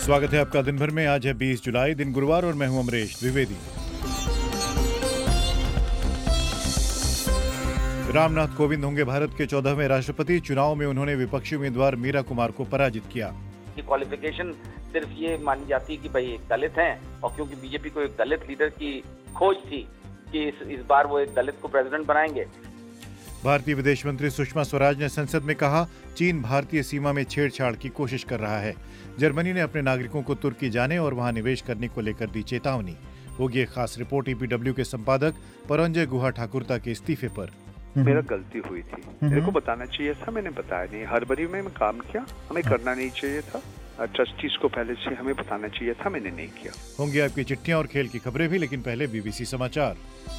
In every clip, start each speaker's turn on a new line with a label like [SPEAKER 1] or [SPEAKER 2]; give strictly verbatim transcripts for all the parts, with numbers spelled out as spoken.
[SPEAKER 1] स्वागत है आपका दिन भर में। आज है बीस जुलाई, दिन गुरुवार, और मैं हूं अमरीश द्विवेदी। रामनाथ कोविंद होंगे भारत के चौदहवें राष्ट्रपति। चुनाव में उन्होंने विपक्षी उम्मीदवार मीरा कुमार को पराजित किया।
[SPEAKER 2] क्वालिफिकेशन सिर्फ ये मानी जाती है कि भाई एक दलित हैं, और क्योंकि बीजेपी को एक दलित लीडर की खोज थी कि इस, इस बार वो एक दलित को प्रेसिडेंट बनाएंगे।
[SPEAKER 1] भारतीय विदेश मंत्री सुषमा स्वराज ने संसद में कहा, चीन भारतीय सीमा में छेड़छाड़ की कोशिश कर रहा है। जर्मनी ने अपने नागरिकों को तुर्की जाने और वहां निवेश करने को लेकर दी चेतावनी। होगी एक खास रिपोर्ट ईपीडब्ल्यू के संपादक परंजय गुहा ठाकुरता के इस्तीफे पर।
[SPEAKER 3] मेरा गलती हुई थी, मेरे को बताना चाहिए था, मैंने बताया नहीं। हड़बड़ी में मैं काम किया, हमें करना नहीं चाहिए था। ट्रस्टीज को पहले से हमें बताना चाहिए था, मैंने नहीं किया।
[SPEAKER 1] होंगी आपकी चिट्ठियां और खेल की खबरें भी, लेकिन पहले बीबीसी समाचार।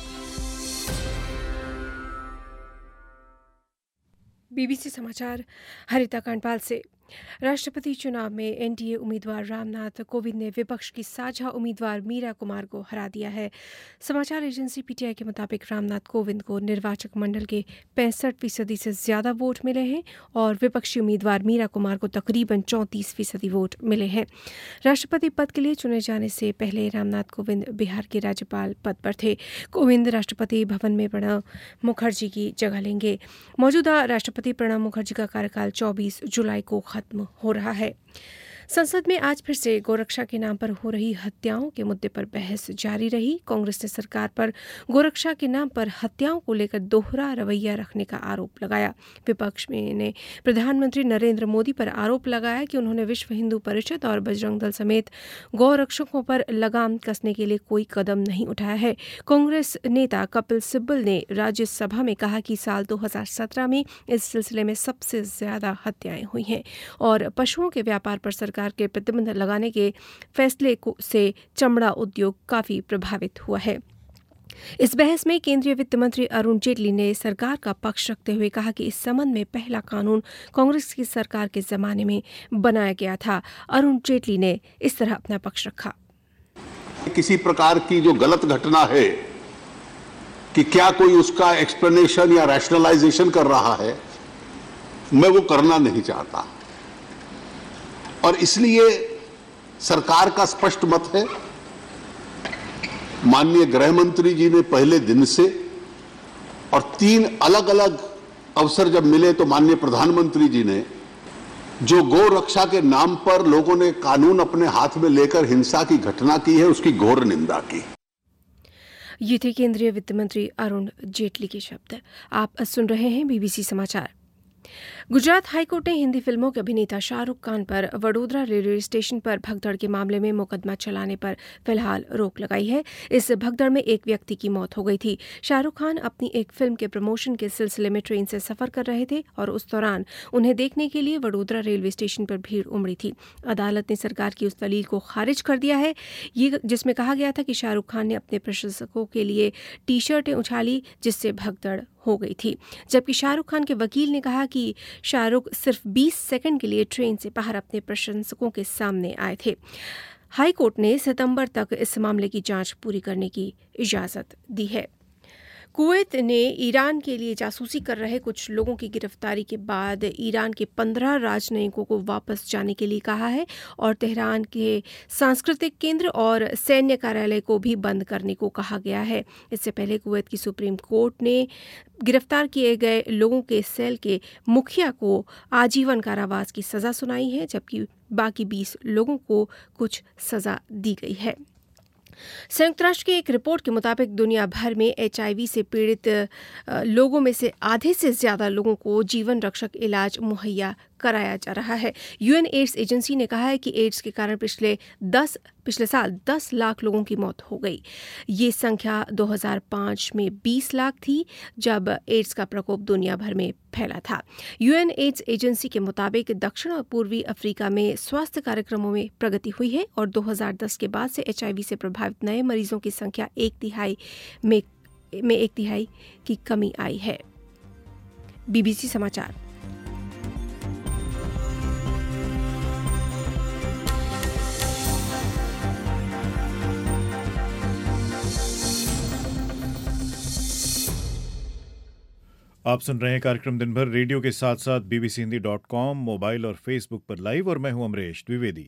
[SPEAKER 4] बीबीसी समाचार हरिता कांडपाल से। राष्ट्रपति चुनाव में एनडीए उम्मीदवार रामनाथ कोविंद ने विपक्ष की साझा उम्मीदवार मीरा कुमार को हरा दिया है। समाचार एजेंसी पीटीआई के मुताबिक रामनाथ कोविंद को निर्वाचक मंडल के पैंसठ फीसदी से ज्यादा वोट मिले हैं और विपक्षी उम्मीदवार मीरा कुमार को तकरीबन चौंतीस फीसदी वोट मिले हैं। राष्ट्रपति पद के लिए चुने जाने से पहले रामनाथ कोविंद बिहार के राज्यपाल पद पर थे। कोविंद राष्ट्रपति भवन में प्रणब मुखर्जी की जगह लेंगे। मौजूदा राष्ट्रपति प्रणब मुखर्जी का कार्यकाल चौबीस जुलाई को खत्म हो रहा है। संसद में आज फिर से गोरक्षा के नाम पर हो रही हत्याओं के मुद्दे पर बहस जारी रही। कांग्रेस ने सरकार पर गोरक्षा के नाम पर हत्याओं को लेकर दोहरा रवैया रखने का आरोप लगाया। विपक्ष में ने प्रधानमंत्री नरेंद्र मोदी पर आरोप लगाया कि उन्होंने विश्व हिंदू परिषद और बजरंग दल समेत गौरक्षकों पर लगाम कसने के लिए कोई कदम नहीं उठाया है। कांग्रेस नेता कपिल सिब्बल ने राज्यसभा में कहा कि साल दो हजार सत्रह में इस सिलसिले में सबसे ज्यादा हत्याएं हुई हैं और पशुओं के व्यापार पर सरकार के प्रतिबंध लगाने के फैसले से चमड़ा उद्योग काफी प्रभावित हुआ है। इस बहस में केंद्रीय वित्त मंत्री अरुण जेटली ने सरकार का पक्ष रखते हुए कहा कि इस संबंध में पहला कानून कांग्रेस की सरकार के जमाने में बनाया गया था। अरुण जेटली ने इस तरह अपना पक्ष रखा।
[SPEAKER 5] किसी प्रकार की जो गलत घटना है कि क्या कोई उसका एक्सप्लेनेशन या रैशनलाइजेशन कर रहा है, मैं वो करना नहीं चाहता और इसलिए सरकार का स्पष्ट मत है। माननीय गृह मंत्री जी ने पहले दिन से और तीन अलग अलग अवसर जब मिले तो माननीय प्रधानमंत्री जी ने जो गौ रक्षा के नाम पर लोगों ने कानून अपने हाथ में लेकर हिंसा की घटना की है, उसकी घोर निंदा की।
[SPEAKER 4] ये थे केंद्रीय वित्त मंत्री अरुण जेटली के शब्द। आप सुन रहे हैं बीबीसी समाचार। गुजरात हाईकोर्ट ने हिंदी फिल्मों के अभिनेता शाहरुख खान पर वडोदरा रेलवे स्टेशन पर भगदड़ के मामले में मुकदमा चलाने पर फिलहाल रोक लगाई है। इस भगदड़ में एक व्यक्ति की मौत हो गई थी। शाहरुख खान अपनी एक फिल्म के प्रमोशन के सिलसिले में ट्रेन से सफर कर रहे थे और उस दौरान उन्हें देखने के लिए वडोदरा रेलवे स्टेशन पर भीड़ उमड़ी थी। अदालत ने सरकार की उस दलील को खारिज कर दिया है, ये जिसमें कहा गया था कि शाहरुख खान ने अपने प्रशंसकों के लिए टी शर्टें उछाली जिससे भगदड़ हो गई थी। जबकि शाहरुख खान के वकील ने कहा कि शाहरुख सिर्फ बीस सेकंड के लिए ट्रेन से बाहर अपने प्रशंसकों के सामने आए थे। हाई कोर्ट ने सितंबर तक इस मामले की जांच पूरी करने की इजाजत दी है। कुवैत ने ईरान के लिए जासूसी कर रहे कुछ लोगों की गिरफ्तारी के बाद ईरान के पंद्रह राजनयिकों को वापस जाने के लिए कहा है और तेहरान के सांस्कृतिक केंद्र और सैन्य कार्यालय को भी बंद करने को कहा गया है। इससे पहले कुवैत की सुप्रीम कोर्ट ने गिरफ्तार किए गए लोगों के सेल के मुखिया को आजीवन कारावास की सजा सुनाई है, जबकि बाकी बीस लोगों को कुछ सजा दी गई है। संयुक्त राष्ट्र की एक रिपोर्ट के मुताबिक दुनिया भर में एचआईवी से पीड़ित लोगों में से आधे से ज्यादा लोगों को जीवन रक्षक इलाज मुहैया कराया जा रहा है। यूएन एड्स एजेंसी ने कहा है कि एड्स के कारण पिछले दस पिछले साल दस लाख लोगों की मौत हो गई। ये संख्या दो हज़ार पाँच में बीस लाख थी, जब एड्स का प्रकोप दुनिया भर में फैला था। यूएन एड्स एजेंसी के मुताबिक दक्षिण और पूर्वी अफ्रीका में स्वास्थ्य कार्यक्रमों में प्रगति हुई है और दो हज़ार दस के बाद से एचआईवी से प्रभावित नए मरीजों की संख्या एक तिहाई में में एक तिहाई की कमी आई है। बीबीसी समाचार।
[SPEAKER 1] आप सुन रहे हैं कार्यक्रम दिन भर रेडियो के साथ साथ BBC Hindi dot com, mobile और फेसबुक पर लाइव, और मैं हूं अमरीश द्विवेदी।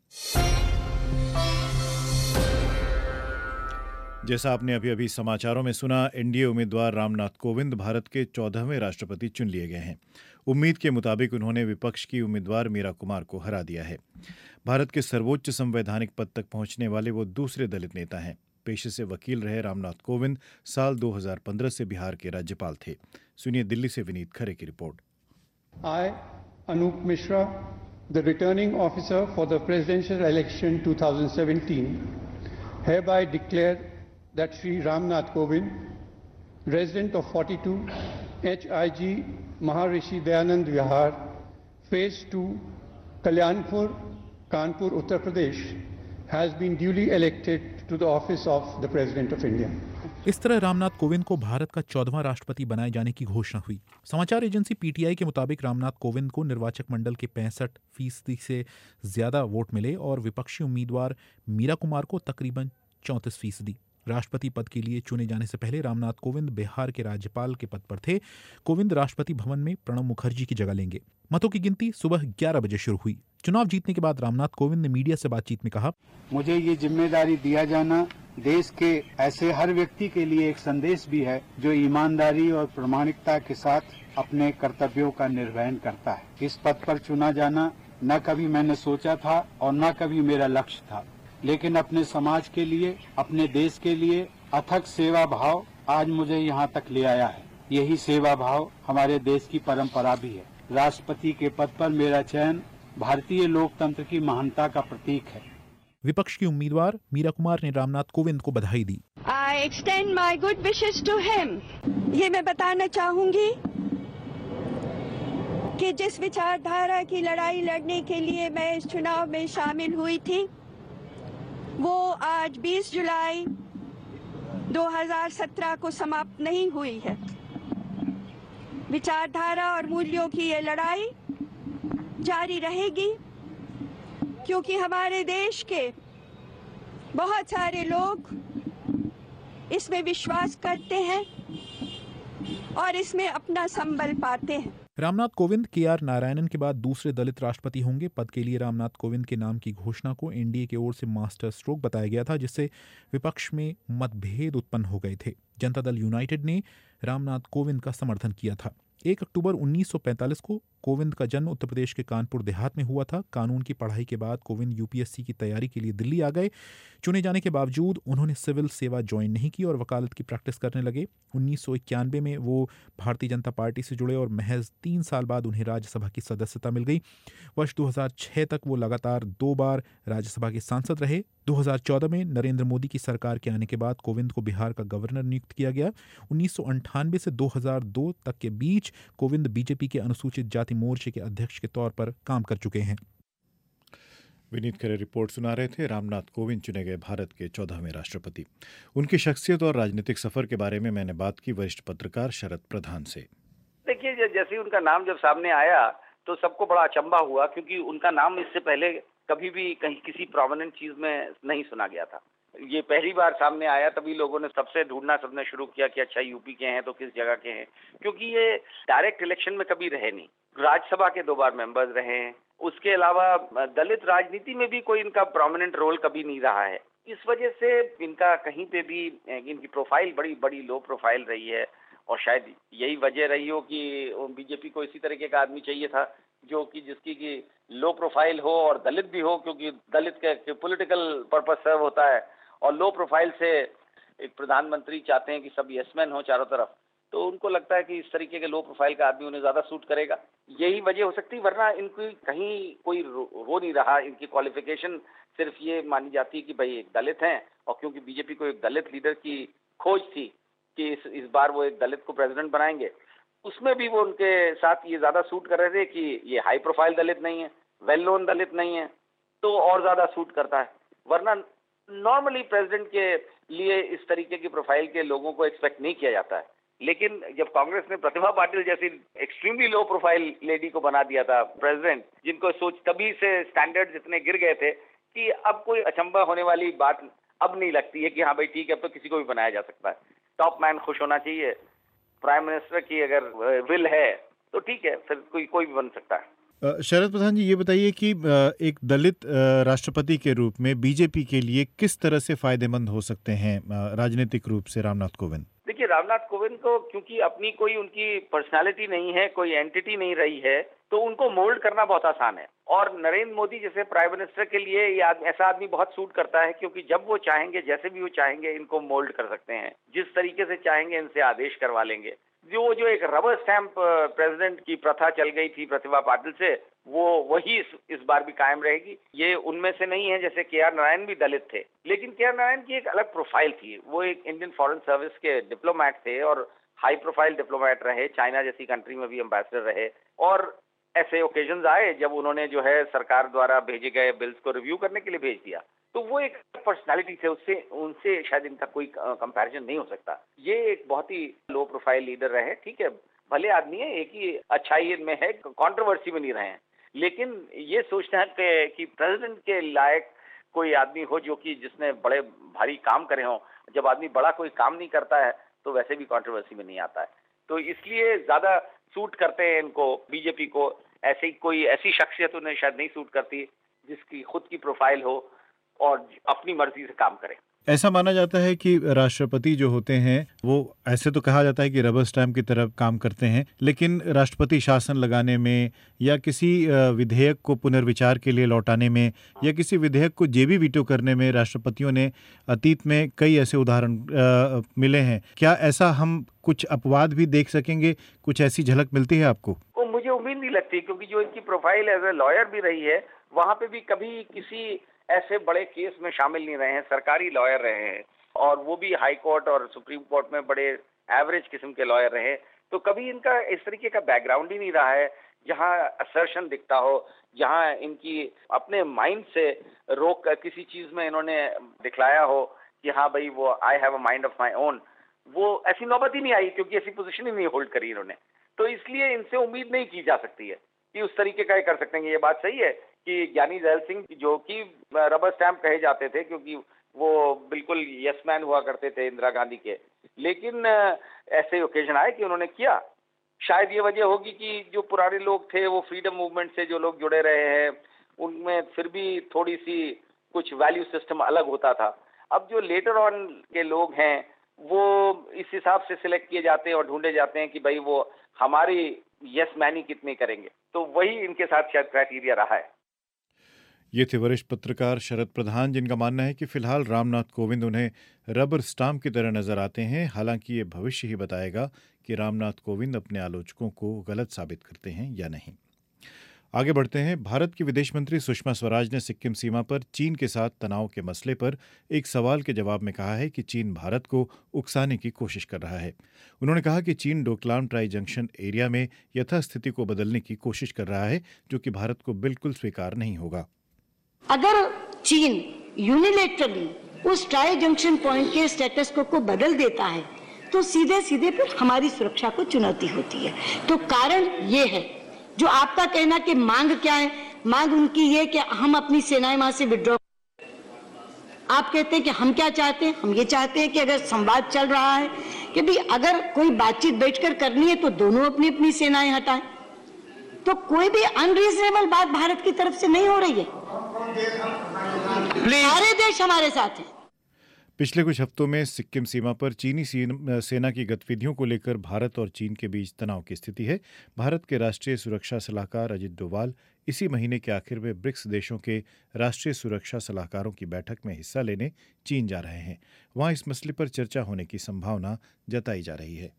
[SPEAKER 1] जैसा आपने अभी अभी समाचारों में सुना, एनडीए उम्मीदवार रामनाथ कोविंद भारत के चौदहवें राष्ट्रपति चुन लिए गए हैं। उम्मीद के मुताबिक उन्होंने विपक्ष की उम्मीदवार मीरा कुमार को हरा दिया है। भारत के सर्वोच्च संवैधानिक पद तक पहुंचने वाले वो दूसरे दलित नेता हैं। पेशे से वकील रहे रामनाथ कोविंद साल दो हज़ार पंद्रह से बिहार के राज्यपाल थे। सुनिए दिल्ली से विनीत खरे की report.
[SPEAKER 6] I, Anup Mishra, the returning officer for the presidential election twenty seventeen, hereby declare that Shri Ramnath Kovind, resident of forty-two H I G Maharishi Dayanand Vihar, Phase two, Kalyanpur, Kanpur, Uttar Pradesh, has been duly elected to the office of the President of India.
[SPEAKER 7] इस तरह रामनाथ कोविंद को भारत का चौदहवां राष्ट्रपति बनाए जाने की घोषणा हुई। समाचार एजेंसी पीटीआई के मुताबिक रामनाथ कोविंद को निर्वाचक मंडल के पैंसठ फीसदी से ज्यादा वोट मिले और विपक्षी उम्मीदवार मीरा कुमार को तकरीबन चौंतीस फीसदी। राष्ट्रपति पद के लिए चुने जाने से पहले रामनाथ कोविंद बिहार के राज्यपाल के पद पर थे। कोविंद राष्ट्रपति भवन में प्रणब मुखर्जी की जगह लेंगे। मतों की गिनती सुबह ग्यारह बजे शुरू हुई। चुनाव जीतने के बाद रामनाथ कोविंद ने मीडिया से बातचीत में कहा,
[SPEAKER 8] मुझे ये जिम्मेदारी दिया जाना देश के ऐसे हर व्यक्ति के लिए एक संदेश भी है जो ईमानदारी और प्रामाणिकता के साथ अपने कर्तव्यों का निर्वहन करता है। इस पद पर चुना जाना न कभी मैंने सोचा था और न कभी मेरा लक्ष्य था, लेकिन अपने समाज के लिए, अपने देश के लिए अथक सेवा भाव आज मुझे यहाँ तक ले आया है। यही सेवा भाव हमारे देश की परंपरा भी है। राष्ट्रपति के पद पर मेरा चयन भारतीय लोकतंत्र की महानता का प्रतीक है।
[SPEAKER 7] विपक्ष की उम्मीदवार मीरा कुमार ने रामनाथ कोविंद को बधाई दी।
[SPEAKER 9] I extend my good wishes to him. ये मैं बताना चाहूंगी कि जिस विचारधारा की लड़ाई लड़ने के लिए मैं इस चुनाव में शामिल हुई थी, वो आज बीस जुलाई दो हज़ार सत्रह को समाप्त नहीं हुई है। विचारधारा और मूल्यों की ये लड़ाई जारी रहेगी, क्योंकि हमारे देश के बहुत सारे लोग इसमें विश्वास करते हैं और इसमें अपना संबल पाते हैं।
[SPEAKER 7] रामनाथ कोविंद के आर नारायणन के बाद दूसरे दलित राष्ट्रपति होंगे। पद के लिए रामनाथ कोविंद के नाम की घोषणा को एनडीए की ओर से मास्टर स्ट्रोक बताया गया था, जिससे विपक्ष में मतभेद उत्पन्न हो गए थे। जनता दल यूनाइटेड ने रामनाथ कोविंद का समर्थन किया था। एक अक्टूबर उन्नीस सौ पैंतालीस को कोविंद का जन्म उत्तर प्रदेश के कानपुर देहात में हुआ था। कानून की पढ़ाई के बाद कोविंद यूपीएससी की तैयारी के लिए दिल्ली आ गए। चुने जाने के बावजूद उन्होंने सिविल सेवा ज्वाइन नहीं की और वकालत की प्रैक्टिस करने लगे। उन्नीस सौ इक्यानवे में वो भारतीय जनता पार्टी से जुड़े और महज तीन साल बाद उन्हें राज्यसभा की सदस्यता मिल गई। वर्ष दो हज़ार छह तक वो लगातार दो बार राज्यसभा के सांसद रहे। दो हज़ार चौदह में नरेंद्र मोदी की सरकार के आने के बाद कोविंद को बिहार का गवर्नर नियुक्त किया गया। उन्नीस सौ अंठानवे से दो हज़ार दो तक के बीच कोविंद बीजेपी के अनुसूचित जाति मोर्चे के अध्यक्ष के तौर पर काम कर चुके हैं।
[SPEAKER 1] विनीत खरे रिपोर्ट सुना रहे थे। रामनाथ कोविंद चुने गए भारत के चौदहवें राष्ट्रपति। उनकी शख्सियत और राजनीतिक सफर के बारे में मैंने बात की वरिष्ठ पत्रकार शरद प्रधान से।
[SPEAKER 2] देखिए, जैसे ही उनका नाम जब सामने आया तो सबको बड़ा अचंभा हुआ, क्योंकि उनका नाम इससे पहले कभी भी कहीं किसी प्रोमिनेंट चीज में नहीं सुना गया था। ये पहली बार सामने आया, तभी लोगों ने सबसे ढूंढना सबने शुरू किया कि अच्छा यूपी के हैं तो किस जगह के हैं, क्योंकि ये डायरेक्ट इलेक्शन में कभी रहे नहीं। राज्यसभा के दो बार मेंबर्स रहे हैं। उसके अलावा दलित राजनीति में भी कोई इनका प्रोमिनेंट रोल कभी नहीं रहा है। इस वजह से इनका कहीं पे भी इनकी प्रोफाइल बड़ी बड़ी लो प्रोफाइल रही है, और शायद यही वजह रही हो कि बीजेपी को इसी तरीके का आदमी चाहिए था जो कि जिसकी की लो प्रोफाइल हो और दलित भी हो, क्योंकि दलित के पॉलिटिकल पर्पस सर्व होता है, और लो प्रोफाइल से एक प्रधानमंत्री चाहते हैं कि सब यसमैन हो चारों तरफ, तो उनको लगता है कि इस तरीके के लो प्रोफाइल का आदमी उन्हें ज्यादा सूट करेगा। यही वजह हो सकती है, वरना इनकी कहीं कोई हो नहीं रहा। इनकी क्वालिफिकेशन सिर्फ ये मानी जाती है कि भाई एक दलित हैं, और क्योंकि बीजेपी को एक दलित लीडर की खोज थी कि इस, इस बार वो एक दलित को प्रेसिडेंट बनाएंगे, उसमें भी वो उनके साथ ये ज्यादा सूट कर रहे थे कि ये हाई प्रोफाइल दलित नहीं है, वेल नोन दलित नहीं है, तो और ज्यादा सूट करता है। वरना नॉर्मली प्रेसिडेंट के लिए इस तरीके की प्रोफाइल के लोगों को एक्सपेक्ट नहीं किया जाता है। लेकिन जब कांग्रेस ने प्रतिभा पाटिल जैसी एक्सट्रीमली लो प्रोफाइल लेडी को बना दिया था प्रेसिडेंट, जिनको सोच तभी से स्टैंडर्ड इतने गिर गए थे कि अब कोई अचंभा होने वाली बात अब नहीं लगती है कि हाँ भाई ठीक है, अब तो किसी को भी बनाया जा सकता है। टॉप मैन खुश होना चाहिए, प्राइम मिनिस्टर की अगर विल है तो ठीक है, फिर कोई कोई भी बन सकता है।
[SPEAKER 1] शरद प्रधान जी, ये बताइए कि एक दलित राष्ट्रपति के रूप में बीजेपी के लिए किस तरह से फायदेमंद हो सकते हैं राजनीतिक रूप से रामनाथ कोविंद?
[SPEAKER 2] देखिए, रामनाथ कोविंद को क्योंकि अपनी कोई उनकी पर्सनालिटी नहीं है, कोई एंटिटी नहीं रही है, तो उनको मोल्ड करना बहुत आसान है। और नरेंद्र मोदी जैसे प्राइम मिनिस्टर के लिए ये ऐसा आदमी बहुत सूट करता है, क्योंकि जब वो चाहेंगे, जैसे भी वो चाहेंगे, इनको मोल्ड कर सकते हैं। जिस तरीके से चाहेंगे इनसे आदेश करवा लेंगे। जो जो एक रबर स्टैंप प्रेसिडेंट की प्रथा चल गई थी प्रतिभा पाटिल से, वो वही इस, इस बार भी कायम रहेगी। ये उनमें से नहीं है, जैसे के आर नारायण भी दलित थे, लेकिन के आर नारायण की एक अलग प्रोफाइल थी। वो एक इंडियन फॉरेन सर्विस के डिप्लोमेट थे और हाई प्रोफाइल डिप्लोमेट रहे, चाइना जैसी कंट्री में भी एम्बेसडर रहे। और ऐसे ओकेजन्स आए जब उन्होंने जो है सरकार द्वारा भेजे गए बिल्स को रिव्यू करने के लिए भेज दिया। तो वो एक पर्सनालिटी थे, उससे उनसे शायद इनका कोई कंपैरिजन नहीं हो सकता। ये एक बहुत ही लो प्रोफाइल लीडर रहे, ठीक है, भले आदमी है, एक ही अच्छाई इनमें है, कंट्रोवर्सी में नहीं रहे हैं। लेकिन ये सोचना है कि प्रेसिडेंट के लायक कोई आदमी हो जो कि जिसने बड़े भारी काम करे हों। जब आदमी बड़ा कोई काम नहीं करता है तो वैसे भी कंट्रोवर्सी में नहीं आता है। तो इसलिए ज्यादा सूट करते हैं इनको, बीजेपी को। ऐसी कोई ऐसी शख्सियत उन्हें शायद नहीं सूट करती जिसकी खुद की प्रोफाइल हो और अपनी मर्जी से काम करे।
[SPEAKER 1] ऐसा माना जाता है कि राष्ट्रपति जो होते हैं वो, ऐसे तो कहा जाता है कि रबर स्टैम्प की तरह काम करते हैं, लेकिन राष्ट्रपति शासन लगाने में या किसी विधेयक को पुनर्विचार के लिए लौटाने में या किसी विधेयक को जेबी वीटो करने में राष्ट्रपतियों ने अतीत में कई ऐसे उदाहरण मिले हैं। क्या ऐसा हम कुछ अपवाद भी देख सकेंगे? कुछ ऐसी झलक मिलती है आपको?
[SPEAKER 2] वो मुझे उम्मीद नहीं लगती, क्योंकि जो इनकी प्रोफाइल एज ए लॉयर भी रही है, वहाँ पे भी कभी किसी ऐसे बड़े केस में शामिल नहीं रहे हैं, सरकारी लॉयर रहे हैं। और वो भी हाई कोर्ट और सुप्रीम कोर्ट में बड़े एवरेज किस्म के लॉयर रहे। तो कभी इनका इस तरीके का बैकग्राउंड ही नहीं रहा है जहां असर्शन दिखता हो, जहां इनकी अपने माइंड से रोक किसी चीज में इन्होंने दिखलाया हो कि हाँ भाई वो I have a mind of my own. वो ऐसी नौबत ही नहीं आई, क्योंकि ऐसी पोजीशन ही नहीं होल्ड करी इन्होंने। तो इसलिए इनसे उम्मीद नहीं की जा सकती है कि उस तरीके का कर सकते हैं। ये बात सही है कि ज्ञानी जैल सिंह, जो कि रबर स्टैम्प कहे जाते थे क्योंकि वो बिल्कुल यस मैन हुआ करते थे इंदिरा गांधी के, लेकिन ऐसे ओकेजन आए कि उन्होंने किया। शायद ये वजह होगी कि जो पुराने लोग थे, वो फ्रीडम मूवमेंट से जो लोग जुड़े रहे हैं, उनमें फिर भी थोड़ी सी कुछ वैल्यू सिस्टम अलग होता था। अब जो लेटर ऑन के लोग हैं वो इस हिसाब से सिलेक्ट किए जाते हैं और ढूंढे जाते हैं कि भाई वो हमारी यस मैनी कितने करेंगे। तो वही इनके साथ शायद क्राइटेरिया रहा है।
[SPEAKER 1] ये थे वरिष्ठ पत्रकार शरद प्रधान, जिनका मानना है कि फिलहाल रामनाथ कोविंद उन्हें रबर स्टाम्प की तरह नजर आते हैं। हालांकि ये भविष्य ही बताएगा कि रामनाथ कोविंद अपने आलोचकों को गलत साबित करते हैं या नहीं। आगे बढ़ते हैं। भारत की विदेश मंत्री सुषमा स्वराज ने सिक्किम सीमा पर चीन के साथ तनाव के मसले पर एक सवाल के जवाब में कहा है कि चीन भारत को उकसाने की कोशिश कर रहा है। उन्होंने कहा कि चीन डोकलाम ट्राई जंक्शन एरिया में यथास्थिति को बदलने की कोशिश कर रहा है, जो कि भारत को बिल्कुल स्वीकार नहीं होगा।
[SPEAKER 10] अगर चीन यूनिलेटरली उस ट्राई जंक्शन पॉइंट के स्टेटस को, को बदल देता है तो सीधे सीधे फिर हमारी सुरक्षा को चुनौती होती है। तो कारण ये है, जो आपका कहना कि मांग क्या है, मांग उनकी ये कि हम अपनी सेनाएं वहां से विड्रॉ। आप कहते हैं कि हम क्या चाहते हैं, हम ये चाहते हैं कि अगर संवाद चल रहा है कि भी अगर कोई बातचीत बैठकर करनी है तो दोनों अपनी अपनी सेनाएं हटाएं। तो कोई भी अनरीजनेबल बात भारत की तरफ से नहीं हो रही है। सारे देश हमारे साथ हैं।
[SPEAKER 1] पिछले कुछ हफ्तों में सिक्किम सीमा पर चीनी सेना की गतिविधियों को लेकर भारत और चीन के बीच तनाव की स्थिति है। भारत के राष्ट्रीय सुरक्षा सलाहकार अजित डोभाल इसी महीने के आखिर में ब्रिक्स देशों के राष्ट्रीय सुरक्षा सलाहकारों की बैठक में हिस्सा लेने चीन जा रहे हैं। वहां इस मसले पर चर्चा होने की संभावना जताई जा रही है।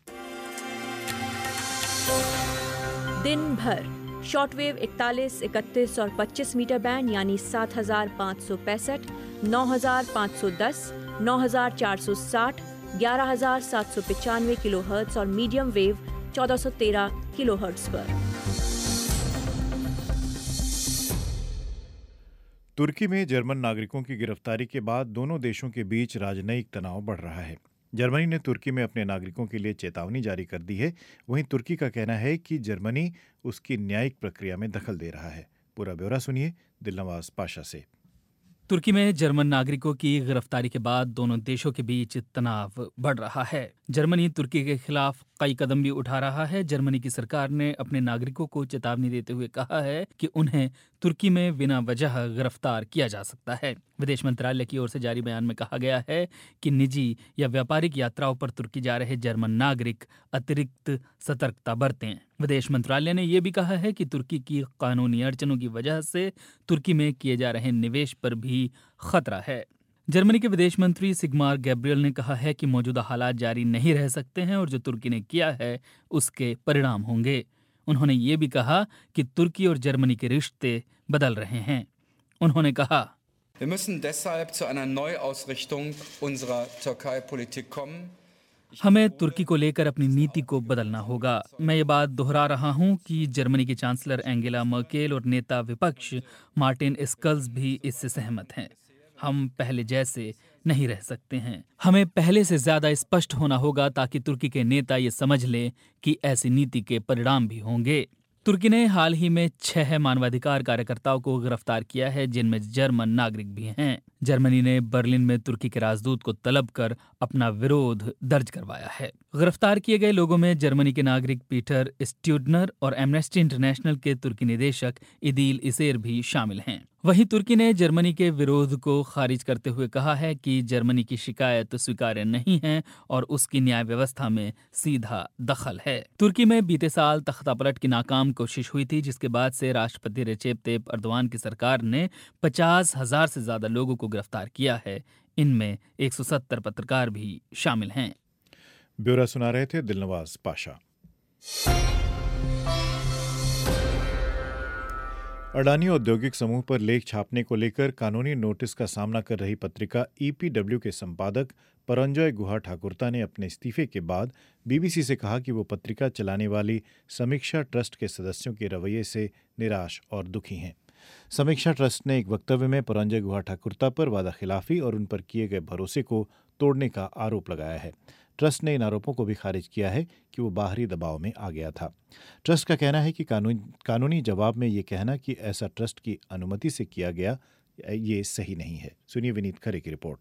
[SPEAKER 11] दिन भर शॉर्टवेव इकतालीस, इकतीस और पच्चीस मीटर बैंड यानी सात हजार पाँच सौ पैंसठ, नौ हजार पाँच सौ दस, नौ हजार चार सौ साठ, ग्यारह हजार सात सौ पचानवे किलो हर्ट्ज और मीडियम वेव चौदह सौ तेरह किलो हर्ट्ज पर।
[SPEAKER 1] तुर्की में जर्मन नागरिकों की गिरफ्तारी के बाद दोनों देशों के बीच राजनयिक तनाव बढ़ रहा है। जर्मनी ने तुर्की में अपने नागरिकों के लिए चेतावनी जारी कर दी है। वहीं तुर्की का कहना है कि जर्मनी उसकी न्यायिक प्रक्रिया में दखल दे रहा है। पूरा ब्यौरा सुनिए दिलनवाज पाशा से।
[SPEAKER 12] तुर्की में जर्मन नागरिकों की गिरफ्तारी के बाद दोनों देशों के बीच तनाव बढ़ रहा है। जर्मनी तुर्की के खिलाफ कई कदम भी उठा रहा है। जर्मनी की सरकार ने अपने नागरिकों को चेतावनी देते हुए कहा है कि उन्हें तुर्की में बिना वजह गिरफ्तार किया जा सकता है। विदेश मंत्रालय की ओर से जारी बयान में कहा गया है कि निजी या व्यापारिक यात्राओं पर तुर्की जा रहे जर्मन नागरिक अतिरिक्त सतर्कता बरतें। विदेश मंत्रालय ने यह भी कहा है कि तुर्की की कानूनी अड़चनों की वजह से तुर्की में किए जा रहे निवेश पर भी खतरा है। जर्मनी के विदेश मंत्री सिग्मार गैब्रियल ने कहा है कि मौजूदा हालात जारी नहीं रह सकते हैं और जो तुर्की ने किया है उसके परिणाम होंगे। उन्होंने ये भी कहा कि तुर्की और जर्मनी के रिश्ते बदल रहे हैं। उन्होंने कहा,
[SPEAKER 13] Wir müssen deshalb zu einer Neuausrichtung unserer Türkei-Politik kommen.
[SPEAKER 12] हमें तुर्की को लेकर अपनी नीति को बदलना होगा। मैं ये बात दोहरा रहा हूँ कि जर्मनी की चांसलर एंगेला मर्केल और नेता विपक्ष मार्टिन स्कल्स भी इससे सहमत हैं। हम पहले जैसे नहीं रह सकते हैं। हमें पहले से ज्यादा स्पष्ट होना होगा ताकि तुर्की के नेता ये समझ लें कि ऐसी नीति के परिणाम भी होंगे। तुर्की ने हाल ही में छह मानवाधिकार कार्यकर्ताओं को गिरफ्तार किया है, जिनमें जर्मन नागरिक भी हैं। जर्मनी ने बर्लिन में तुर्की के राजदूत को तलब कर अपना विरोध दर्ज करवाया है। गिरफ्तार किए गए लोगों में जर्मनी के नागरिक पीटर स्ट्यूडनर और एमनेस्टी इंटरनेशनल के तुर्की निदेशक इदील इसेर भी शामिल हैं। वहीं तुर्की ने जर्मनी के विरोध को खारिज करते हुए कहा है कि जर्मनी की शिकायत स्वीकार्य नहीं है और उसकी न्याय व्यवस्था में सीधा दखल है। तुर्की में बीते साल तख्तापलट की नाकाम कोशिश हुई थी, जिसके बाद से राष्ट्रपति रेसेप तैयप अर्दोआन की सरकार ने पचास हजार से ज्यादा लोगों को गिरफ्तार किया है। इनमें एक सौ सत्तर पत्रकार भी शामिल हैं।
[SPEAKER 1] ब्यौरा सुना रहे थे दिलनवाज पाशा। अडानी औद्योगिक समूह पर लेख छापने को लेकर कानूनी नोटिस का सामना कर रही पत्रिका ईपीडब्ल्यू के संपादक परंजॉय गुहा ठाकुरता ने अपने इस्तीफे के बाद बीबीसी से कहा कि वो पत्रिका चलाने वाली समीक्षा ट्रस्ट के सदस्यों के रवैये से निराश और दुखी हैं। समीक्षा ट्रस्ट ने एक वक्तव्य में परंजॉय गुहा ठाकुरता पर वादाखिलाफी और उन पर किए गए भरोसे को तोड़ने का आरोप लगाया है। ट्रस्ट ने इन आरोपों को भी खारिज किया है कि वो बाहरी दबाव में आ गया था। ट्रस्ट का कहना है कि कानून, कानूनी जवाब में ये कहना कि ऐसा ट्रस्ट की अनुमति से किया गया, ये सही नहीं है। सुनिए विनीत खरे की रिपोर्ट।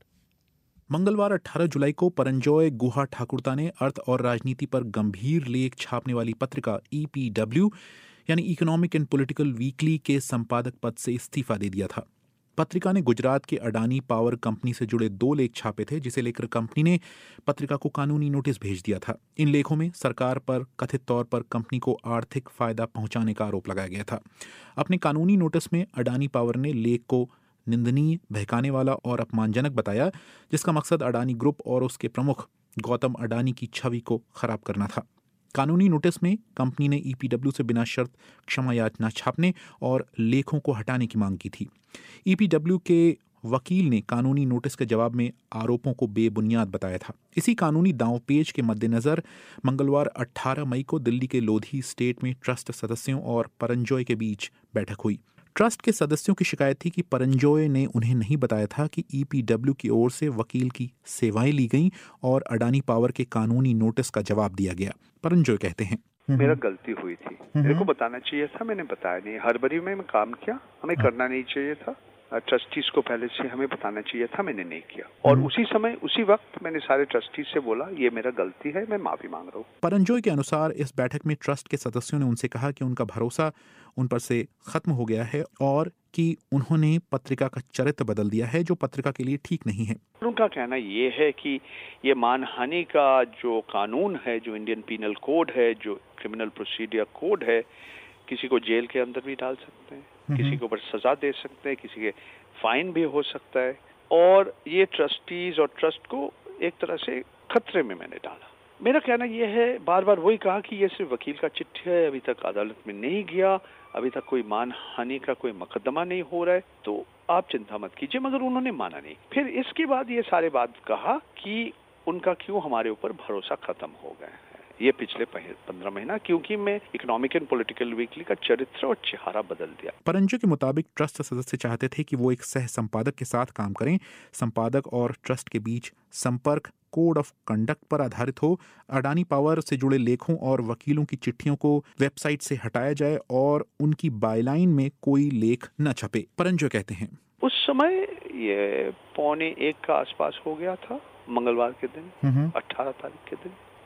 [SPEAKER 7] मंगलवार अठारह जुलाई को परंजॉय गुहा ठाकुरता ने अर्थ और राजनीति पर गंभीर लेख छापने वाली पत्रिका ईपीडब्ल्यू यानी इकोनॉमिक एंड पॉलिटिकल वीकली के संपादक पद से इस्तीफा दे दिया था। पत्रिका ने गुजरात के अडानी पावर कंपनी से जुड़े दो लेख छापे थे, जिसे लेकर कंपनी ने पत्रिका को कानूनी नोटिस भेज दिया था। इन लेखों में सरकार पर कथित तौर पर कंपनी को आर्थिक फायदा पहुंचाने का आरोप लगाया गया था। अपने कानूनी नोटिस में अडानी पावर ने लेख को निंदनीय, बहकाने वाला और अपमानजनक बताया, जिसका मकसद अडानी ग्रुप और उसके प्रमुख गौतम अडानी की छवि को खराब करना था। कानूनी नोटिस में कंपनी ने ईपीडब्ल्यू से बिना शर्त क्षमा याचना छापने और लेखों को हटाने की मांग की थी। ईपीडब्ल्यू के वकील ने कानूनी नोटिस के जवाब में आरोपों को बेबुनियाद बताया था। इसी कानूनी दांवपेच के मद्देनजर मंगलवार अठारह मई को दिल्ली के लोधी स्टेट में ट्रस्ट सदस्यों और परंजॉय के बीच बैठक हुई। ट्रस्ट के सदस्यों की शिकायत थी कि परंजॉय ने उन्हें नहीं बताया था कि ईपीडब्ल्यू की ओर से वकील की सेवाएं ली गईं और अडानी पावर के कानूनी नोटिस का जवाब दिया गया। परंजॉय कहते हैं,
[SPEAKER 3] मेरा गलती हुई थी, मेरे को बताना चाहिए था, मैंने बताया नहीं। हड़बड़ी में मैं काम किया, हमें करना नहीं चाहिए था। ट्रस्टीज को पहले से हमें बताना चाहिए था, मैंने नहीं किया। और उसी समय उसी वक्त मैंने सारे ट्रस्टीज से बोला ये मेरा गलती है, मैं माफी मांग रहा हूँ।
[SPEAKER 7] परंजॉय के अनुसार इस बैठक में ट्रस्ट के सदस्यों ने उनसे कहा कि उनका भरोसा उन पर से खत्म हो गया है और कि उन्होंने पत्रिका का चरित्र बदल दिया है, जो पत्रिका के लिए ठीक नहीं है।
[SPEAKER 3] उनका कहना ये है कि ये मानहानि का जो कानून है, जो इंडियन पीनल कोड है, जो क्रिमिनल प्रोसीडियर कोड है, किसी को जेल के अंदर भी डाल सकते हैं, किसी के ऊपर सजा दे सकते हैं, किसी के फाइन भी हो सकता है। और ये ट्रस्टीज और ट्रस्ट को एक तरह से खतरे में मैंने डाला। मेरा कहना यह है, बार बार वही कहा कि ये सिर्फ वकील का चिट्ठी है, अभी तक अदालत में नहीं गया, अभी तक कोई मानहानि का कोई मुकदमा नहीं हो रहा है, तो आप चिंता मत कीजिए। मगर उन्होंने माना नहीं। फिर इसके बाद ये सारे बात कहा कि उनका क्यों हमारे ऊपर भरोसा खत्म हो गया है ये पिछले पंद्रह महीना, क्योंकि मैं इकोनॉमिक एंड पॉलिटिकल वीकली का चरित्र और चेहरा बदल दिया।
[SPEAKER 7] परंजॉय के मुताबिक ट्रस्ट सदस्य चाहते थे कि वो एक सह संपादक के साथ काम करें। संपादक और ट्रस्ट के बीच संपर्क कोड ऑफ कंडक्ट पर आधारित हो, अडानी पावर से जुड़े लेखों और वकीलों की चिट्ठियों को वेबसाइट से हटाया जाए और उनकी बायलाइन में कोई लेख न छपे। परंजॉय कहते हैं,
[SPEAKER 3] उस समय ये पौने एक का आसपास हो गया था, मंगलवार के दिन, अठारह तारीख के दिन।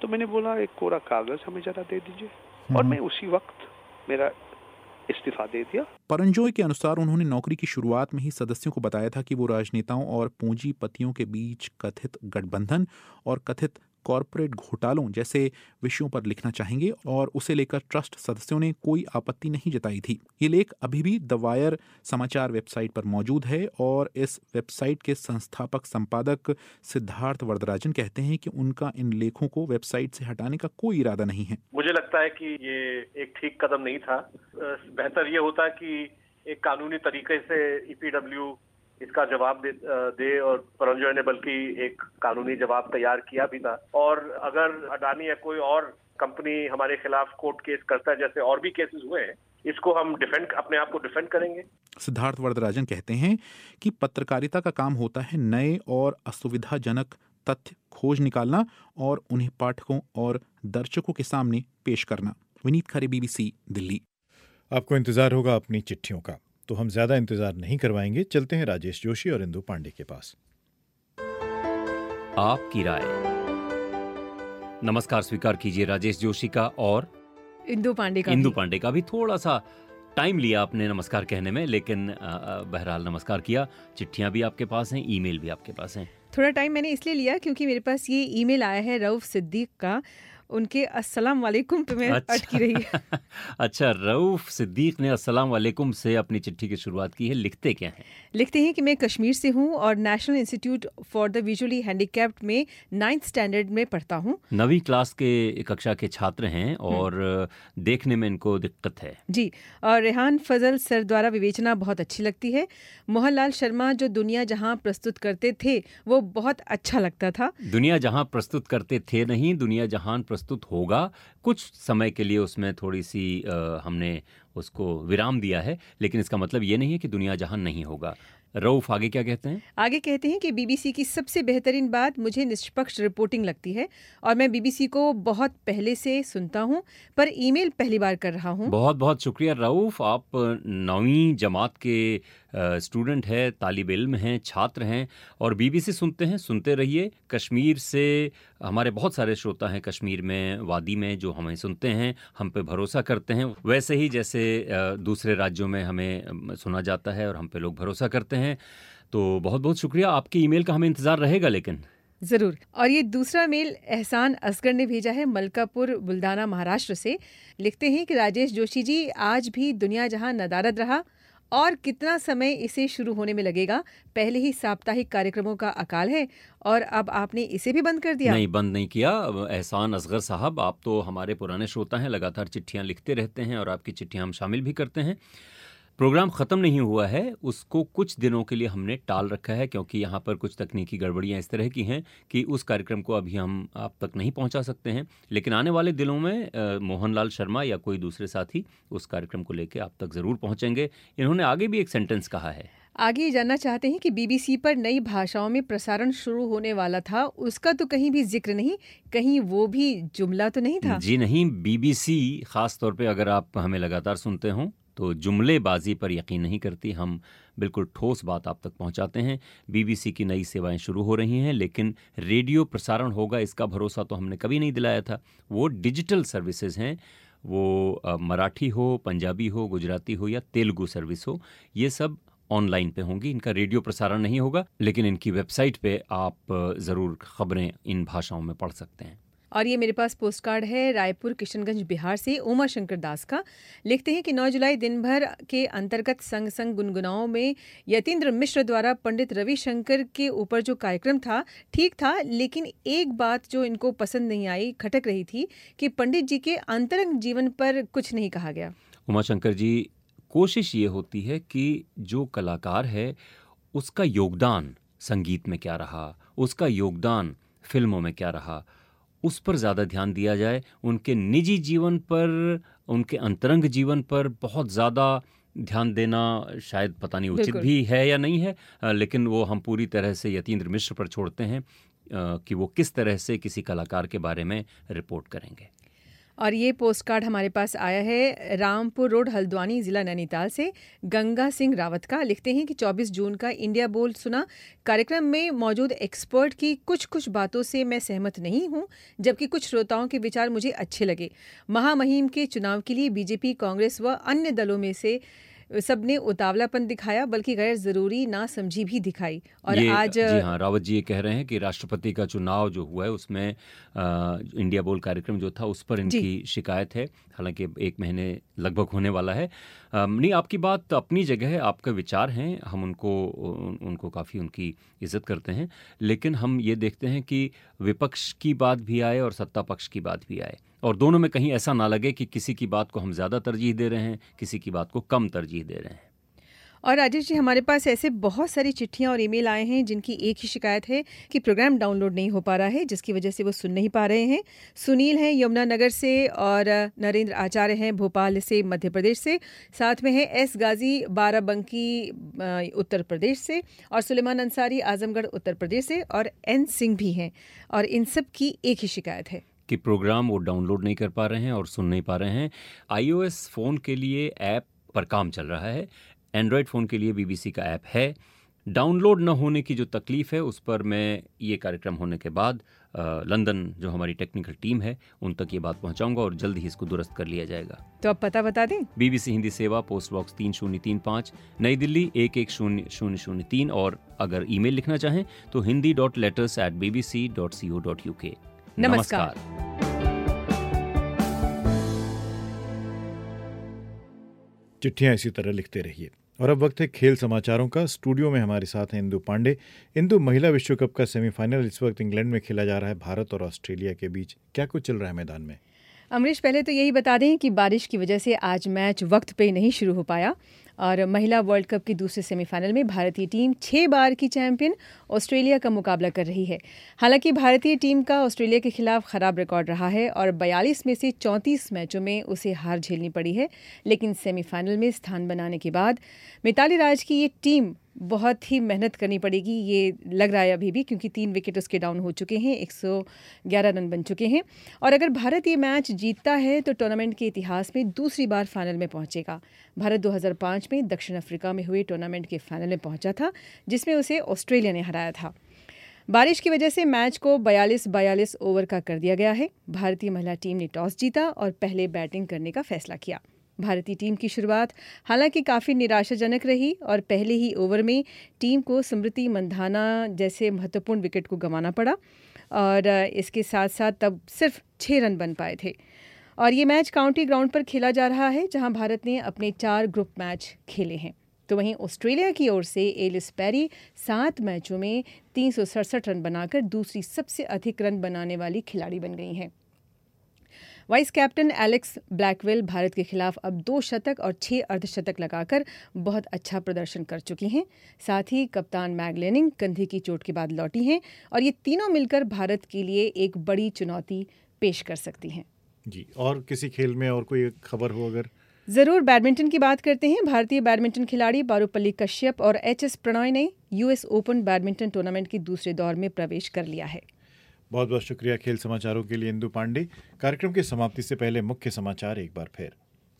[SPEAKER 3] तो मैंने बोला एक कोरा कागज हमें जरा दे दीजिए, और मैं उसी वक्त मेरा इस्तीफा दे दिया।
[SPEAKER 7] परंजोय के अनुसार उन्होंने नौकरी की शुरुआत में ही सदस्यों को बताया था कि वो राजनेताओं और पूंजीपतियों के बीच कथित गठबंधन और कथित कॉरपोरेट घोटालों जैसे विषयों पर लिखना चाहेंगे, और उसे लेकर ट्रस्ट सदस्यों ने कोई आपत्ति नहीं जताई थी। ये लेख अभी भी द वायर समाचार वेबसाइट पर मौजूद है, और इस वेबसाइट के संस्थापक संपादक सिद्धार्थ वरदराजन कहते हैं कि उनका इन लेखों को वेबसाइट से हटाने का कोई इरादा नहीं है।
[SPEAKER 14] मुझे लगता है कि ये एक ठीक कदम नहीं था। बेहतर ये होता कि एक कानूनी तरीके से ईपीडब्ल्यू इसका जवाब दे, दे और परंजोय ने बल्कि एक कानूनी जवाब तैयार किया भी था। और अगर अडानी या कोई और कंपनी हमारे खिलाफ कोर्ट केस करता है, जैसे और भी केसेस हुए हैं, इसको हम डिफेंड अपने आप को डिफेंड करेंगे।
[SPEAKER 7] सिद्धार्थ वरदराजन कहते हैं कि पत्रकारिता का काम होता है नए और असुविधाजनक तथ्य खोज निकालना और उन्हें पाठकों और दर्शकों के सामने पेश करना। विनीत खरे, बीबीसी दिल्ली।
[SPEAKER 1] आपको इंतजार होगा अपनी चिट्ठियों का, तो हम ज्यादा इंतजार नहीं करवाएंगे, चलते हैं राजेश जोशी और इंदु पांडे के पास।
[SPEAKER 15] आपकी राय। नमस्कार स्वीकार कीजिए राजेश जोशी का और
[SPEAKER 4] इंदु पांडे का
[SPEAKER 15] इंदु पांडे का भी। थोड़ा सा टाइम लिया आपने नमस्कार कहने में, लेकिन बहरहाल नमस्कार किया। चिट्ठियां भी आपके पास हैं, ईमेल भी आपके पास हैं।
[SPEAKER 16] थोड़ा टाइम मैंने इसलिए लिया क्योंकि मेरे पास ये ईमेल आया है रऊफ सिद्दीक का। उनके अस्सलाम वालेकुम पे मैं अच्छा, अटकी रही है।
[SPEAKER 15] अच्छा, रऊफ सिद्दीक ने अस्सलाम वालेकुम से अपनी चिट्ठी की शुरुआत की है। लिखते क्या हैं?
[SPEAKER 16] लिखते हैं कि मैं कश्मीर से हूँ और National Institute for the Visually Handicapped में नाइन्थ स्टैंडर्ड में पढ़ता हूँ।
[SPEAKER 15] नवीं क्लास के कक्षा के छात्र हैं और देखने में इनको दिक्कत है
[SPEAKER 16] जी। और रेहान फजल सर द्वारा विवेचना बहुत अच्छी लगती है। मोहनलाल शर्मा जो दुनिया जहाँ प्रस्तुत करते थे वो बहुत अच्छा लगता था।
[SPEAKER 15] दुनिया जहाँ प्रस्तुत करते थे नहीं, दुनिया जहान प्रस्तुत होगा। कुछ समय के लिए उसमें थोड़ी सी आ, हमने उसको विराम दिया है, लेकिन इसका मतलब ये नहीं है कि दुनिया जहान नहीं होगा। रऊफ आगे क्या कहते हैं?
[SPEAKER 16] आगे कहते हैं कि बीबीसी की सबसे बेहतरीन बात मुझे निष्पक्ष रिपोर्टिंग लगती है और मैं बीबीसी को बहुत पहले से सुनता हूं, पर ईमेल पहली बार कर रहा हूं।
[SPEAKER 15] बहुत बहुत शुक्रिया रऊफ। आप नौवीं जमात के स्टूडेंट हैं, तालिब इल्म हैं, छात्र हैं और बीबीसी सुनते हैं। सुनते रहिए। कश्मीर से हमारे बहुत सारे श्रोता हैं, कश्मीर में, वादी में, जो हमें सुनते हैं, हम पे भरोसा करते हैं, वैसे ही जैसे दूसरे राज्यों में हमें सुना जाता है और हम पे लोग भरोसा करते हैं। तो बहुत बहुत शुक्रिया। आपके ईमेल का हमें इंतज़ार रहेगा लेकिन
[SPEAKER 16] ज़रूर। और ये दूसरा मेल एहसान असगर ने भेजा है मलकापुर, बुल्दाना, महाराष्ट्र से। लिखते हैं कि राजेश जोशी जी, आज भी दुनिया जहां नदारद रहा और कितना समय इसे शुरू होने में लगेगा। पहले ही साप्ताहिक कार्यक्रमों का अकाल है और अब आपने इसे भी बंद कर दिया।
[SPEAKER 15] नहीं, बंद नहीं किया। एहसान असगर साहब, आप तो हमारे पुराने श्रोता हैं, लगातार चिट्ठियां लिखते रहते हैं और आपकी चिट्ठियां हम शामिल भी करते हैं। प्रोग्राम ख़त्म नहीं हुआ है, उसको कुछ दिनों के लिए हमने टाल रखा है क्योंकि यहाँ पर कुछ तकनीकी गड़बड़ियाँ इस तरह की हैं कि उस कार्यक्रम को अभी हम आप तक नहीं पहुँचा सकते हैं। लेकिन आने वाले दिनों में मोहनलाल शर्मा या कोई दूसरे साथी उस कार्यक्रम को लेकर आप तक ज़रूर पहुँचेंगे। इन्होंने आगे भी एक सेंटेंस कहा है।
[SPEAKER 16] आगे जानना चाहते हैं कि बीबीसी पर नई भाषाओं में प्रसारण शुरू होने वाला था, उसका तो कहीं भी जिक्र नहीं, कहीं वो भी जुमला तो नहीं था?
[SPEAKER 15] जी नहीं, बीबीसी ख़ास तौर पे अगर आप हमें लगातार सुनते हों तो जुमलेबाजी पर यकीन नहीं करती। हम बिल्कुल ठोस बात आप तक पहुंचाते हैं। बीबीसी की नई सेवाएं शुरू हो रही हैं, लेकिन रेडियो प्रसारण होगा इसका भरोसा तो हमने कभी नहीं दिलाया था। वो डिजिटल सर्विसेज हैं, वो आ, मराठी हो, पंजाबी हो, गुजराती हो या तेलुगु सर्विस हो, ये सब ऑनलाइन पे होंगी। इनका रेडियो प्रसारण नहीं होगा, लेकिन इनकी वेबसाइट पे आप ज़रूर खबरें इन भाषाओं में पढ़ सकते हैं।
[SPEAKER 16] और ये मेरे पास पोस्ट कार्ड है रायपुर, किशनगंज, बिहार से उमा शंकर दास का। लिखते हैं कि नौ जुलाई दिन भर के अंतर्गत संग संग गुनगुनाओं में यतीन्द्र मिश्र द्वारा पंडित रविशंकर के ऊपर जो कार्यक्रम था ठीक था, लेकिन एक बात जो इनको पसंद नहीं आई, खटक रही थी कि पंडित जी के अंतरंग जीवन पर कुछ नहीं कहा गया।
[SPEAKER 15] उमा शंकर जी, कोशिश ये होती है कि जो कलाकार है उसका योगदान संगीत में क्या रहा, उसका योगदान फिल्मों में क्या रहा, उस पर ज़्यादा ध्यान दिया जाए। उनके निजी जीवन पर, उनके अंतरंग जीवन पर बहुत ज़्यादा ध्यान देना शायद पता नहीं उचित भी है या नहीं है, लेकिन वो हम पूरी तरह से यतीन्द्र मिश्र पर छोड़ते हैं कि वो किस तरह से किसी कलाकार के बारे में रिपोर्ट करेंगे।
[SPEAKER 16] और ये पोस्ट कार्ड हमारे पास आया है रामपुर रोड हल्द्वानी जिला नैनीताल से गंगा सिंह रावत का। लिखते हैं कि चौबीस जून का इंडिया बोल सुना। कार्यक्रम में मौजूद एक्सपर्ट की कुछ कुछ बातों से मैं सहमत नहीं हूं, जबकि कुछ श्रोताओं के विचार मुझे अच्छे लगे। महामहिम के चुनाव के लिए बीजेपी, कांग्रेस व अन्य दलों में से सबने उतावलापन दिखाया, बल्कि गैर जरूरी ना समझी भी दिखाई। और
[SPEAKER 15] ये,
[SPEAKER 16] आज
[SPEAKER 15] जी हाँ, रावत जी ये कह रहे हैं कि राष्ट्रपति का चुनाव जो हुआ है उसमें आ, इंडिया बोल कार्यक्रम जो था उस पर इनकी शिकायत है। हालांकि एक महीने लगभग होने वाला है। आ, नहीं, आपकी बात अपनी जगह है, आपके विचार हैं, हम उनको उन, उनको काफ़ी उनकी इज्जत करते हैं। लेकिन हम ये देखते हैं कि विपक्ष की बात भी आए और सत्ता पक्ष की बात भी आए, और दोनों में कहीं ऐसा ना लगे कि किसी की बात को हम ज़्यादा तरजीह दे रहे हैं, किसी की बात को कम तरजीह दे रहे हैं।
[SPEAKER 16] और राजेश जी, हमारे पास ऐसे बहुत सारी चिट्ठियां और ईमेल आए हैं जिनकी एक ही शिकायत है कि प्रोग्राम डाउनलोड नहीं हो पा रहा है, जिसकी वजह से वो सुन नहीं पा रहे हैं। सुनील हैं यमुनानगर से और नरेंद्र आचार्य हैं भोपाल से मध्य प्रदेश से, साथ में है एस गाजी बाराबंकी उत्तर प्रदेश से, और सुलेमान अंसारी आजमगढ़ उत्तर प्रदेश से, और एन सिंह भी हैं। और इन सब की एक ही शिकायत है
[SPEAKER 15] कि प्रोग्राम वो डाउनलोड नहीं कर पा रहे हैं और सुन नहीं पा रहे हैं। आईओएस फ़ोन के लिए ऐप पर काम चल रहा है, एंड्रॉयड फ़ोन के लिए बीबीसी का ऐप है। डाउनलोड न होने की जो तकलीफ़ है उस पर मैं ये कार्यक्रम होने के बाद आ, लंदन जो हमारी टेक्निकल टीम है उन तक ये बात पहुंचाऊंगा और जल्द ही इसको दुरुस्त कर लिया जाएगा।
[SPEAKER 16] तो अब पता बता दें।
[SPEAKER 15] बीबीसी हिंदी सेवा, पोस्ट बॉक्स तीन शून्य तीन पाँच, नई दिल्ली एक एक शून्य शून्य शून्य तीन, और अगर ईमेल लिखना चाहें तो Hindi dot letters at B B C dot C O dot U K.
[SPEAKER 16] नमस्कार।
[SPEAKER 1] चिट्ठियां इसी तरह लिखते रहिए। और अब वक्त है खेल समाचारों का। स्टूडियो में हमारे साथ हैं इंदु पांडे। इंदु, महिला विश्व कप का सेमीफाइनल इस वक्त इंग्लैंड में खेला जा रहा है भारत और ऑस्ट्रेलिया के बीच। क्या कुछ चल रहा है मैदान में?
[SPEAKER 16] अमरीश, पहले तो यही बता दें कि बारिश की वजह से आज मैच वक्त पे नहीं शुरू हो पाया, और महिला वर्ल्ड कप की दूसरे सेमीफाइनल में भारतीय टीम छह बार की चैंपियन ऑस्ट्रेलिया का मुकाबला कर रही है। हालांकि भारतीय टीम का ऑस्ट्रेलिया के खिलाफ खराब रिकॉर्ड रहा है और बयालीस में से चौंतीस मैचों में उसे हार झेलनी पड़ी है, लेकिन सेमीफाइनल में स्थान बनाने के बाद मिताली राज की ये टीम बहुत ही मेहनत करनी पड़ेगी, ये लग रहा है अभी भी, क्योंकि तीन विकेट उसके डाउन हो चुके हैं, एक सौ ग्यारह रन बन चुके हैं। और अगर भारत ये मैच जीतता है तो टूर्नामेंट के इतिहास में दूसरी बार फाइनल में पहुंचेगा। भारत दो हज़ार पाँच में दक्षिण अफ्रीका में हुए टूर्नामेंट के फाइनल में पहुंचा था, जिसमें उसे ऑस्ट्रेलिया ने हराया था। बारिश की वजह से मैच को बयालीस बयालीस ओवर का कर दिया गया है। भारतीय महिला टीम ने टॉस जीता और पहले बैटिंग करने का फैसला किया। भारतीय टीम की शुरुआत हालांकि काफ़ी निराशाजनक रही और पहले ही ओवर में टीम को स्मृति मंधाना जैसे महत्वपूर्ण विकेट को गंवाना पड़ा, और इसके साथ साथ तब सिर्फ छः रन बन पाए थे। और ये मैच काउंटी ग्राउंड पर खेला जा रहा है, जहां भारत ने अपने चार ग्रुप मैच खेले हैं। तो वहीं ऑस्ट्रेलिया की ओर से एलिस पेरी सात मैचों में तीन सौ सड़सठ रन बनाकर दूसरी सबसे अधिक रन बनाने वाली खिलाड़ी बन गई हैं। Vice captain Alex Blackwell Bharat के खिलाफ अब दो शतक और छह अर्धशतक लगाकर बहुत अच्छा प्रदर्शन कर चुकी हैं। साथ ही कप्तान मैग लेनिंग कंधे की चोट के बाद लौटी हैं, और ये तीनों मिलकर भारत के लिए एक बड़ी चुनौती पेश कर सकती हैं।
[SPEAKER 1] जी, और किसी खेल में और कोई खबर हो अगर?
[SPEAKER 16] जरूर, बैडमिंटन की बात करते हैं। भारतीय बैडमिंटन खिलाड़ी पारुपल्ली कश्यप और एच एस प्रणॉय ने यूएस ओपन बैडमिंटन टूर्नामेंट के दूसरे दौर में प्रवेश कर लिया है।
[SPEAKER 1] बहुत बहुत शुक्रिया खेल समाचारों के लिए इंदु पांडे। कार्यक्रम की समाप्ति से पहले मुख्य समाचार एक बार फिर।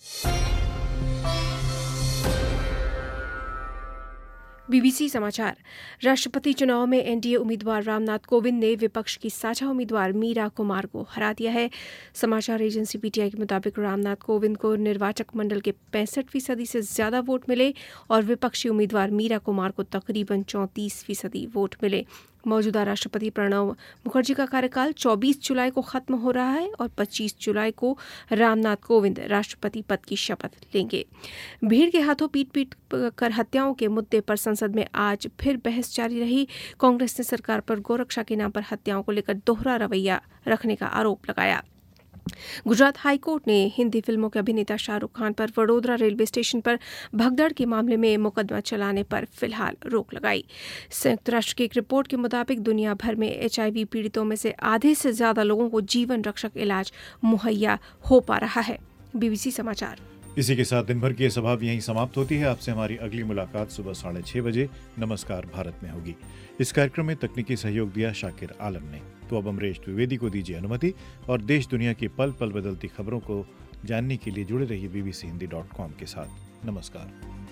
[SPEAKER 4] बीबीसी समाचार। राष्ट्रपति चुनाव में एनडीए उम्मीदवार रामनाथ कोविंद ने विपक्ष की साझा उम्मीदवार मीरा कुमार को हरा दिया है। समाचार एजेंसी पीटीआई के मुताबिक रामनाथ कोविंद को निर्वाचक मंडल के पैंसठ फीसदी से ज्यादा वोट मिले और विपक्षी उम्मीदवार मीरा कुमार को तकरीबन चौंतीस फीसदी वोट मिले। मौजूदा राष्ट्रपति प्रणब मुखर्जी का कार्यकाल चौबीस जुलाई को खत्म हो रहा है और पच्चीस जुलाई को रामनाथ कोविंद राष्ट्रपति पद की शपथ लेंगे। भीड़ के हाथों पीट पीट कर हत्याओं के मुद्दे पर संसद में आज फिर बहस जारी रही। कांग्रेस ने सरकार पर गोरक्षा के नाम पर हत्याओं को लेकर दोहरा रवैया रखने का आरोप लगाया। गुजरात हाई कोर्ट ने हिंदी फिल्मों के अभिनेता शाहरुख खान पर वडोदरा रेलवे स्टेशन पर भगदड़ के मामले में मुकदमा चलाने पर फिलहाल रोक लगाई। संयुक्त राष्ट्र की एक रिपोर्ट के मुताबिक दुनिया भर में एचआईवी पीड़ितों में से आधे से ज्यादा लोगों को जीवन रक्षक इलाज मुहैया हो पा रहा है। बीबीसी समाचार।
[SPEAKER 1] इसी के साथ दिन भर की यह सभा भी यहीं समाप्त होती है। आपसे हमारी अगली मुलाकात सुबह साढ़े छह बजे नमस्कार भारत में होगी। इस कार्यक्रम में तकनीकी सहयोग दिया शाकिर आलम ने। तो अब अमरीश द्विवेदी को दीजिए अनुमति और देश दुनिया की पल पल बदलती खबरों को जानने के लिए जुड़े रहिए बीबीसी हिंदी डॉट कॉम के साथ। नमस्कार।